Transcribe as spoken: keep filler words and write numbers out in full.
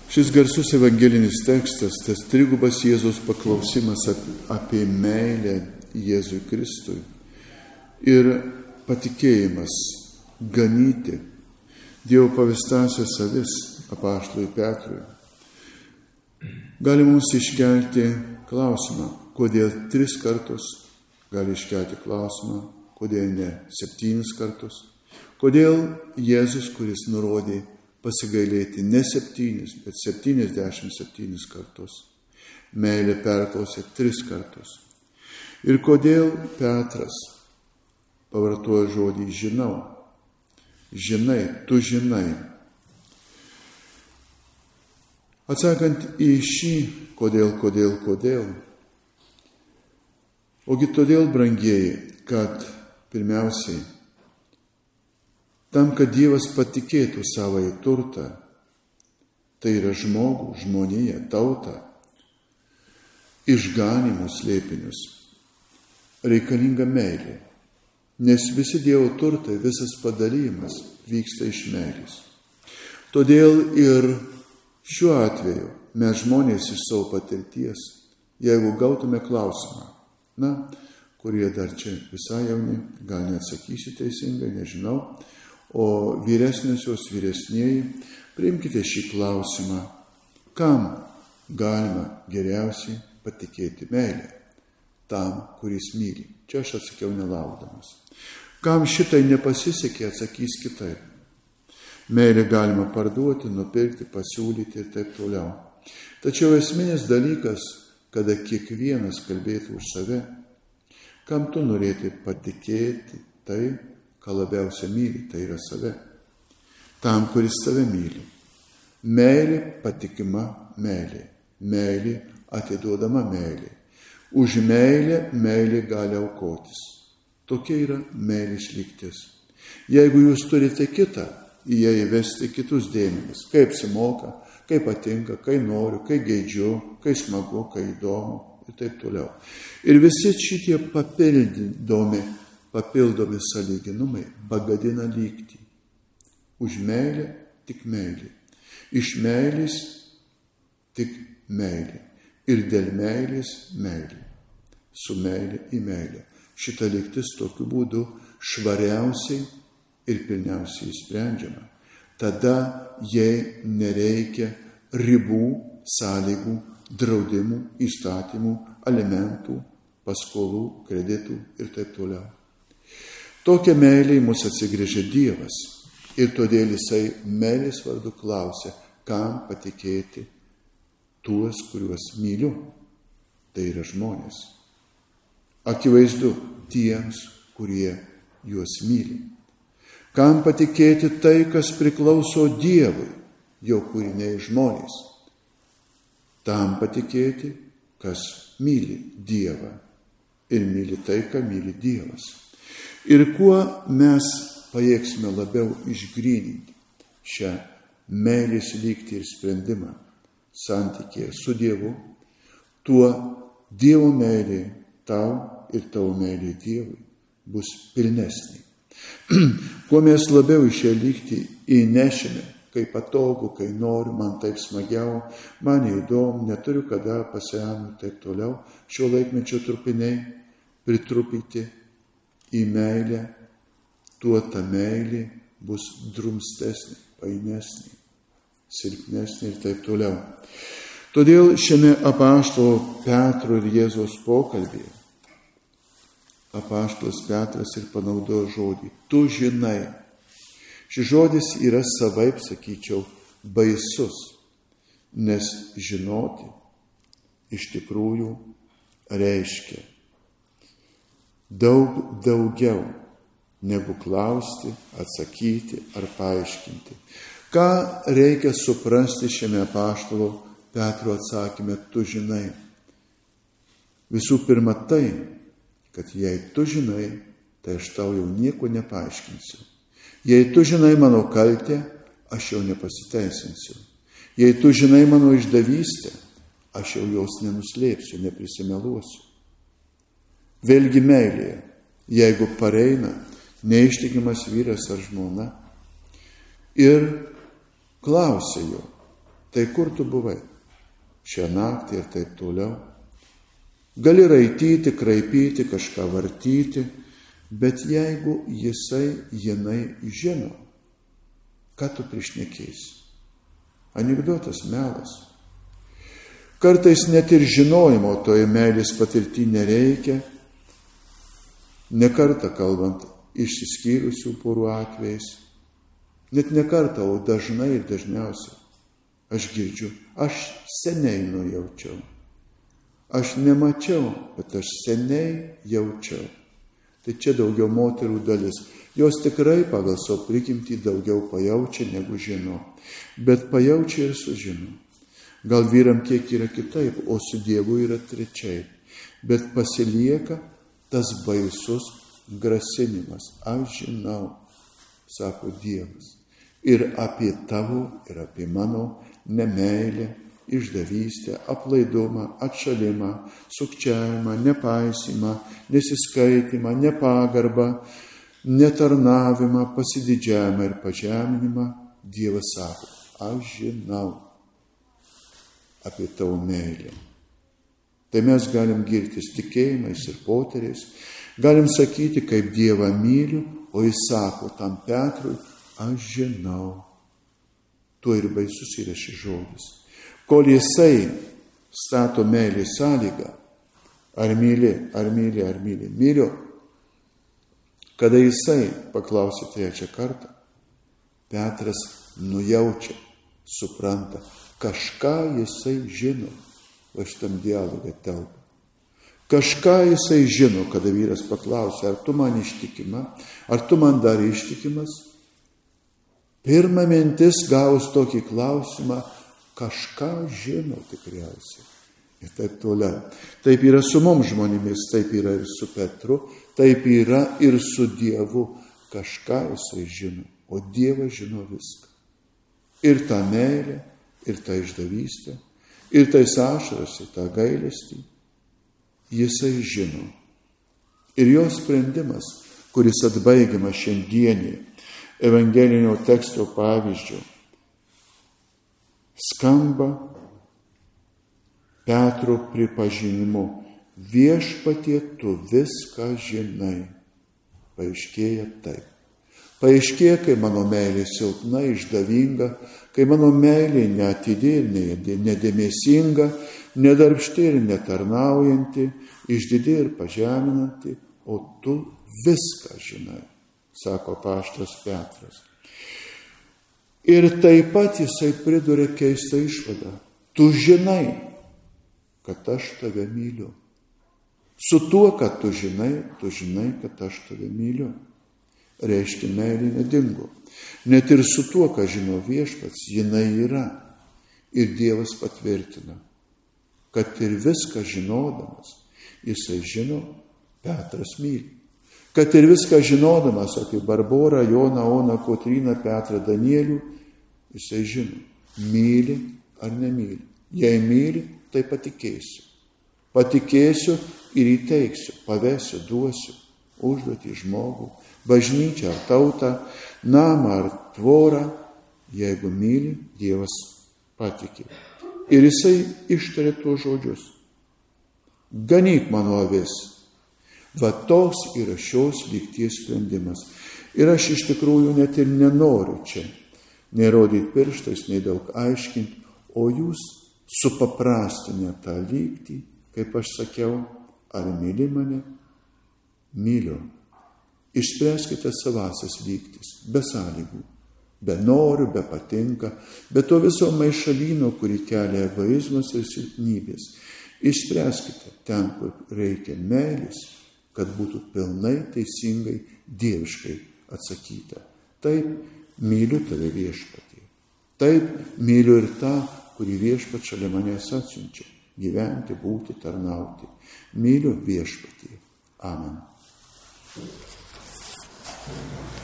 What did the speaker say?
Šis garsus evangelinis tekstas, tas trigubas Jėzaus paklausimas apie meilę Jėzui Kristui ir patikėjimas ganyti Dievo pavestąsias avis apaštalui Petrui, gali mums iškelti klausimą, kodėl tris kartus, gali iškelti klausimą, kodėl ne septynis kartus, kodėl Jėzus, kuris nurodė pasigailėti ne septynis, bet septyniasdešimt septynis kartus, meilė perklausė tris kartus. Ir kodėl Petras pavartoja žodį žinau, žinai, tu žinai. Atsakant į šį kodėl, kodėl, kodėl, ogi todėl, brangieji, kad pirmiausiai, tam, kad Dievas patikėtų savąjį turtą, tai yra žmogų, žmoniją, tautą, išganimų slėpinius, reikalinga meilė, nes visi Dievo turtai, visas padalymas vyksta iš meilės. Todėl ir šiuo atveju mes žmonės iš savo patirties, jeigu gautume klausimą, na, kurie dar čia visai jauni, gal neatsakysiu teisingai, nežinau, o vyresniosios, vyresnieji, priimkite šį klausimą, kam galima geriausiai patikėti meilę? Tam, kuris myli. Čia aš atsakiau nelaukdamas. Kam šitai nepasisekė, atsakys kitaip. Meilę galima parduoti, nupirkti, pasiūlyti ir taip toliau. Tačiau esminis dalykas, kada kiekvienas kalbėtų už save, kam tu norėti patikėti tai, ką labiausia myli, tai yra save. Tam, kuris tave myli. Meilė patikima meilė. Meilė atiduodama meilė. Už meilę meilė gali aukotis. Tokia yra meilės lygtis. Jeigu jūs turite kitą, į ją įvesti kitus dėmenis, kaip simoka, kaip patinka, kai noriu, kai geidžiu, kai smagu, kai įdomu ir taip toliau. Ir visi šitie papildomi, papildomi sąlyginumai pagadina lygtį. Už meilę tik meilė. Iš meilės tik meilė. Ir dėl meilės meilė. Su meilė į meilę. Šita lygtis tokiu būdu švariausiai ir pilniausiai sprendžiama. Tada jai nereikia ribų, sąlygų, draudimų, įstatymų, alimentų, paskolų, kreditų ir taip toliau. Tokia meilė į mus atsigręžia Dievas. Ir todėl jisai meilės vardu klausia, kam patikėti tuos, kuriuos myliu. Tai yra žmonės. Akivaizdu tiems, kurie juos myli. Kam patikėti tai, kas priklauso Dievui, jo kūriniai žmonės. Tam patikėti, kas myli Dievą ir myli tai, ką myli Dievas. Ir kuo mes pajėgsime labiau išgryninti šią meilės lygtį ir sprendimą santykėje su Dievu, tuo Dievo meilė tau ir tavo meilė Dievui bus pilnesnė. Kuo mes labiau į šią lygtį įnešime, kai patogu, kai noriu, man taip smagiau, man įdomu, neturiu kada pasenu ir taip toliau, šio laikmečio trupiniai pritrupyti į meilę, tuo ta meilė bus drumstesnė, painesnė, silpnesnė ir taip toliau. Todėl šiame apaštalo Petro ir Jėzaus pokalbėje apaštalas Petras ir panaudojo žodį tu žinai. Šis žodis yra savaip, sakyčiau, baisus, nes žinoti iš tikrųjų reiškia daug daugiau negu klausti, atsakyti ar paaiškinti. Ką reikia suprasti šiame apaštalo Petro atsakyme, tu žinai? Visų pirma tai, kad jei tu žinai, tai aš tau jau nieko nepaaiškinsiu. Jei tu žinai mano kaltę, aš jau nepasiteisinsiu. Jei tu žinai mano išdavystę, aš jau jos nenuslėpsiu, neprisimeluosiu. Vėlgi meilėje, jeigu pareina neištikimas vyras ar žmona ir klausia jo, Tai kur tu buvai šią naktį ir taip toliau? Gali raityti, kraipyti, kažką vartyti, bet jeigu jisai, jinai žino, ką tu prišnekėsi. Anekdotas, melas. Kartais net ir žinojimo toje meilės patirtį nereikia, ne kartą kalbant išsiskyrusių porų atvejais, net ne kartą, o dažnai ir dažniausiai. Aš girdžiu, aš seniai nujaučiau. Aš nemačiau, bet aš seniai jaučiau. Tai čia daugiau moterų dalis. Jos tikrai pagal savo prigimtį daugiau pajaučia negu žino. Bet pajaučia ir sužino. Gal vyram kiek yra kitaip, o su Dievu yra trečiai. Bet pasilieka tas baisus grasinimas. Aš žinau, sako Dievas. Ir apie tavo, ir apie mano nemeilę, išdavystę, aplaidumą, atšalimą, sukčiavimą, nepaisimą, nesiskaitimą, nepagarbą, netarnavimą, pasididžiavimą ir pažeminimą. Dievas sako, aš žinau apie tavo meilę. Tai mes galim girtis tikėjimais ir poteriais, galim sakyti, kaip Dievą myliu, o jis sako tam Petrui, aš žinau. Tuo ir baisus yra šis žodis. Kol jisai stato meilį sąlygą, ar myli, ar myli, ar myli, myliu, kada jisai paklausė trečią kartą, Petras nujaučia, supranta, kažką jisai žino, va šitam dialogą telpa. Kažką jisai žino, kada vyras paklausė, ar tu man ištikima, ar tu man dar ištikimas. Pirma mintis gaus tokį klausimą, kažką žino tikriausiai. Ir taip toliau. Taip yra su mums žmonėmis, taip yra ir su Petru, taip yra ir su Dievu. Kažką jisai žino, o Dievas žino viską. Ir tą meilę, ir tą išdavystę, ir tais ašaras, ir tą gailestį. Jisai žino. Ir jo sprendimas, kuris atbaigiamas šiandienį evangelinio teksto pavyzdžio, skamba Petro pripažinimu. Viešpatie, tu viską žinai. Paaiškėja taip. Paaiškėja, kai mano meilė silpna, išdavinga, kai mano meilė neatidi ir nedėmesinga, nedarbšti ir netarnaujanti, išdidi ir pažeminanti, o tu viską žinai, sako apaštalas Petras. Ir taip pat jisai priduria keistą išvadą. Tu žinai, kad aš tave myliu. Su tuo, kad tu žinai, tu žinai, kad aš tave myliu. Reiškia, meilė nedingo. Net ir su tuo, ką žino Viešpats, jinai yra. Ir Dievas patvirtina, kad ir viską žinodamas, jisai žino, Petras myli. Kad ir viską žinodamas apie Barborą, Joną, Oną, Kotryną, Petrą, Danielių, jisai žino, myli ar nemyli. Jei myli, tai patikėsiu. Patikėsiu ir įteiksiu, pavesiu, duosiu užduotį žmogų, bažnyčią ar tautą, namą ar tvorą. Jeigu myli, Dievas patikė. Ir jisai ištarė tuos žodžius. Ganyk mano avis. Va toks yra šios lygties sprendimas. Ir aš iš tikrųjų net ir nenoriu čia nei rodyti pirštais, nei daug aiškinti, o jūs supaprastinę tą lygtį, kaip aš sakiau, ar myli mane? Myliu. Išspręskite savasias lygtis, be sąlygų, be norių, be patinka, be to viso maišalyno, kurį kelia egoizmas ir silpnybės. Išspręskite ten, kur reikia meilės, kad būtų pilnai teisingai, dieviškai atsakyta. Taip, myliu tave Viešpatie. Taip, myliu ir tą, kurį Viešpat šalia manęs atsiunčia. Gyventi, būti, tarnauti. Myliu Viešpatie. Amen.